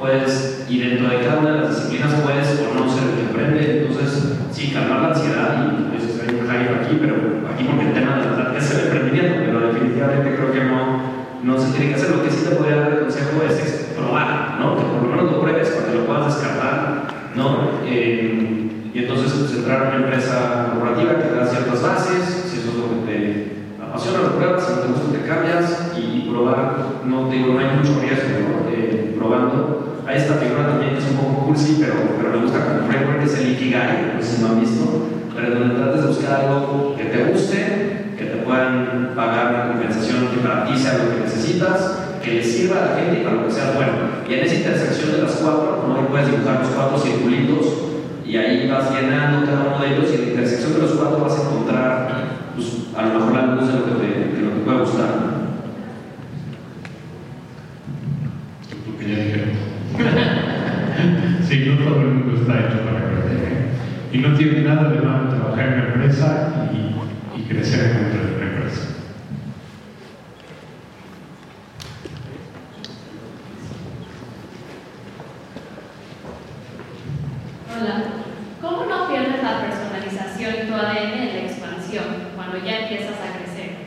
y dentro de cada una de las disciplinas puedes o no ser el que aprende. Entonces, sí, calmar la ansiedad, y pues hay un hype aquí, pero aquí porque el tema de la verdad es el emprendimiento, pero definitivamente creo que no se tiene que hacer. Lo que sí te podría dar de consejo es probar, ¿no? Que por lo menos lo pruebes para que lo puedas descartar, ¿no? Y entonces pues, entrar a una empresa corporativa que te da ciertas bases, si eso es lo que te apasiona, lo pruebas, si no te gusta te cambias, y probar, no te digo, no hay mucho riesgo, ¿no? Probando. Hay esta figura también que es un poco cursi, pero me gusta como framework, que es el Ikigai, no sé si lo han visto, pero donde trates de buscar algo que te guste, que te puedan pagar una compensación que para ti sea lo que necesitas, que le sirva a la gente y para lo que sea bueno. Y en esa intersección de las cuatro, ¿no? Ahí puedes dibujar los 4 circulitos y ahí vas llenando cada uno de ellos, y en la intersección de los 4 vas a encontrar, pues, a lo mejor la luz de lo que te puede gustar, ¿no? Lo que ya dijeron. Sí, no todo el mundo está hecho para crecer. Y no tiene nada de malo trabajar en una empresa y crecer dentro de una empresa. Hola. ¿Cómo no pierdes la personalización y tu ADN en la expansión cuando ya empiezas a crecer?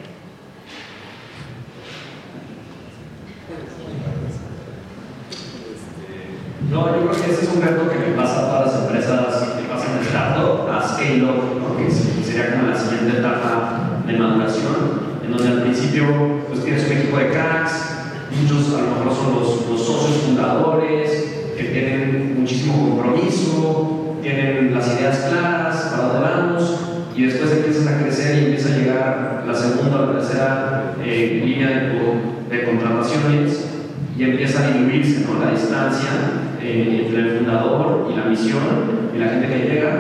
No, yo creo que ese es un reto que me pasa a todas las empresas que pasan de startup a scale up, ¿no? Que sería como la siguiente etapa de maduración, en donde al principio pues tienes un equipo de cracks, muchos a lo mejor son los socios fundadores, que tienen muchísimo compromiso, tienen las ideas claras para dónde vamos, y después empiezas a crecer y empieza a llegar la segunda o la tercera línea de contrataciones, y empieza a diluirse, ¿no? La distancia entre el fundador y la misión y la gente que llega,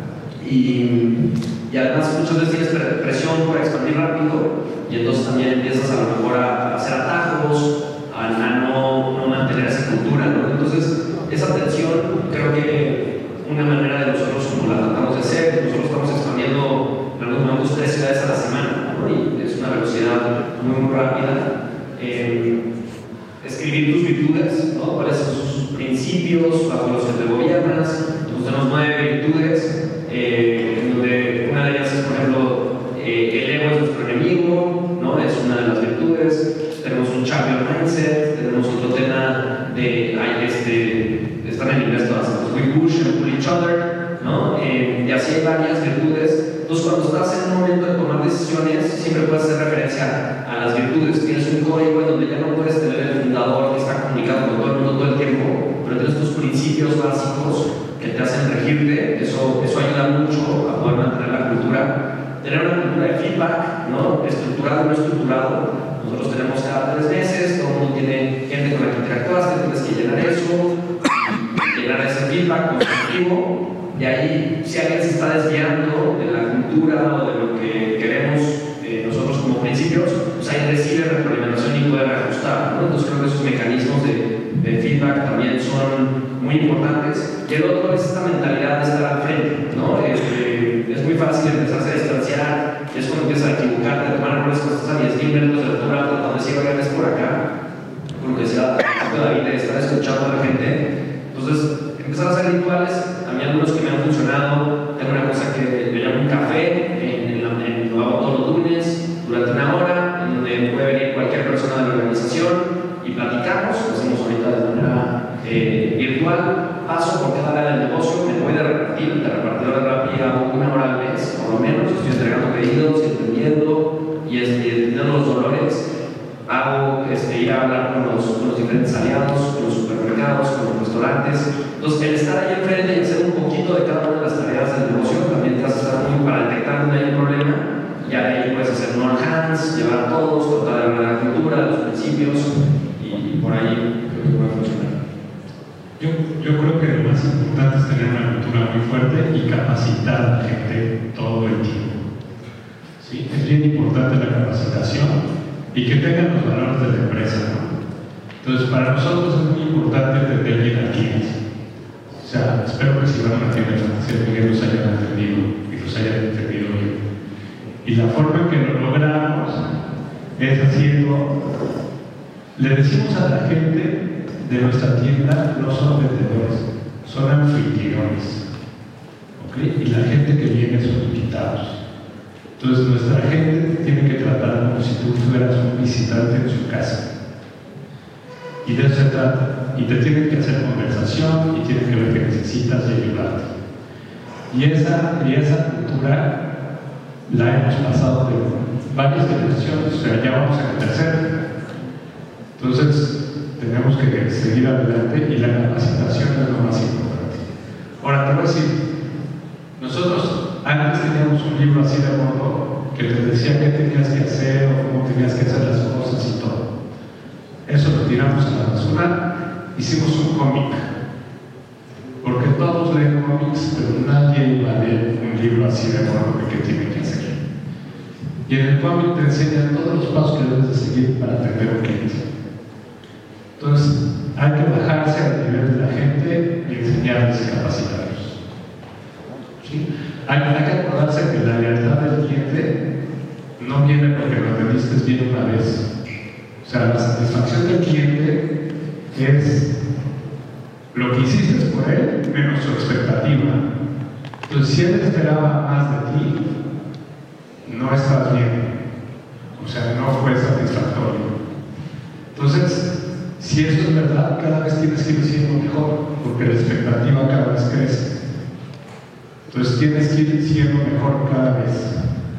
y además muchas veces tienes presión por expandir rápido, y entonces también empiezas a lo mejor a hacer atajos, a no mantener esa cultura, ¿no? Entonces esa tensión creo que una manera de nosotros, como la tratamos de hacer, nosotros estamos expandiendo en algunos momentos 3 ciudades a la semana, ¿no? Y es una velocidad muy rápida. Escribir tus virtudes, ¿no? ¿Cuáles son sus principios bajo los que te gobiernas? Nosotros tenemos 9 virtudes, en donde una de ellas es, por ejemplo, el ego es nuestro enemigo, ¿no? Es una de las virtudes. Tenemos un champion mindset, tenemos otro tema de, están en inglés todas, we push and pull each other, ¿no? Y así hay varias virtudes. Entonces, cuando estás en un momento de tomar decisiones, siempre puedes hacer referencia a las virtudes. Tienes un código en donde ya no puedes tener el fundador que está comunicando con todo el mundo todo el tiempo, pero tienes tus principios básicos que te hacen regirte. Eso ayuda mucho a poder mantener la cultura. Tener una cultura de feedback, ¿no? Estructurado o no estructurado. Nosotros tenemos cada 3 meses, todo el mundo tiene gente con la que interactúas, tienes que llenar eso, llenar ese feedback constructivo. Y ahí, si alguien se está desviando de la cultura o de lo que queremos nosotros como principios, pues ahí recibe retroalimentación y puede reajustar, ¿no? Entonces creo que esos mecanismos de feedback también son muy importantes. Y el otro es esta mentalidad de estar al frente, ¿no? Es muy fácil empezarse a distanciar, es cuando empiezas a equivocarte, a tomar errores cuando estás a 10.000 metros de altura, tratando de decir, oigan, es por acá, porque sea David, de estar escuchando a la gente. Entonces, empezar a hacer rituales. A mí algunos que me han funcionado, tengo una cosa que le llamo un café, lo hago todos los lunes durante 1 hora, en donde puede venir cualquier persona de la organización y platicamos. Lo hacemos ahorita de manera virtual, paso por cada área del negocio, me voy de repartidor de Rappi, hago 1 hora al mes, por lo menos, estoy entregando pedidos, entendiendo y entendiendo los dolores. Hago ir a hablar con los diferentes aliados, con los supermercados, con los restaurantes. Entonces, el estar ahí enfrente y hacer un poquito de cada una de las tareas del negocio también te hace estar muy para detectar dónde hay un problema. Ya de ahí puedes hacer no hands, llevar a todos, tratar de hablar de la cultura, de los principios, y por ahí creo que va a funcionar. Yo creo que lo más importante es tener una cultura muy fuerte y capacitar a la gente todo el tiempo. ¿Sí? Es bien importante la capacitación y que tengan los valores de la empresa, ¿no? Entonces, para nosotros es muy importante tener jerarquías. O sea, espero que si van a la tienda que los hayan entendido y los hayan entendido bien. Y la forma en que lo logramos es haciendo, le decimos a la gente de nuestra tienda no son vendedores, son anfitriones. ¿Okay? Y la gente que viene son invitados. Entonces nuestra gente tiene que tratar como si tú fueras un visitante en su casa. Y de eso se trata. Y te tienen que hacer conversación y tienen que ver que necesitas y ayudarte. Y esa cultura la hemos pasado de varias generaciones, o sea, ya vamos a la tercera. Entonces, tenemos que seguir adelante y la capacitación es lo más importante. Ahora, te voy a decir, nosotros antes teníamos un libro así de modo que te decía qué tenías que hacer o cómo tenías que hacer las cosas y todo. Eso lo tiramos a la basura, hicimos un cómic. Porque todos leen cómics, pero nadie va a leer un libro así de modo de qué tiene que hacer. Y en el cómic te enseñan todos los pasos que debes de seguir para atender a un cliente. Entonces, hay que bajarse al nivel de la gente y enseñarles y capacitarlos. ¿Sí? Hay que acordarse que la lealtad del cliente no viene porque lo vendiste bien una vez. O sea, la satisfacción del cliente es lo que hiciste por él menos su expectativa. Entonces, si él esperaba más de ti, no estás bien. O sea, no fue satisfactorio. Entonces, si eso es verdad, cada vez tienes que ir siendo mejor, porque la expectativa cada vez crece. Entonces, tienes que ir siendo mejor cada vez.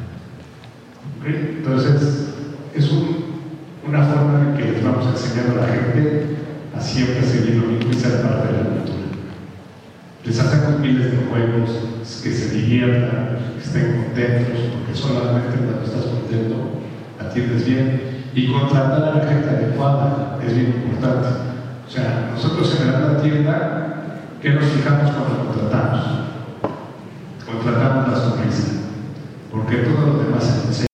¿Okay? Entonces, es una forma en que les vamos enseñando a la gente a siempre seguir lo mismo y ser parte de la cultura. Les hacemos miles de juegos que se diviertan, que estén contentos, porque solamente cuando estás contento atiendes bien. Y contratar a la gente adecuada es bien importante. O sea, nosotros en la tienda, ¿qué nos fijamos cuando contratamos? Contratamos la sonrisa, porque todo lo demás se